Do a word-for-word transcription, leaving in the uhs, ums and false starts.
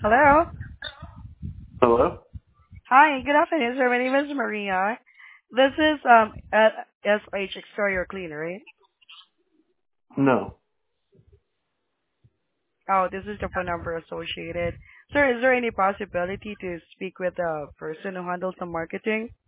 Hello. Hello? Hi, good afternoon, sir. My name is Maria. This is um uh, S H Exterior Cleaner, right? No. Oh, this is the phone number associated. Sir, is there any possibility to speak with the person who handles the marketing?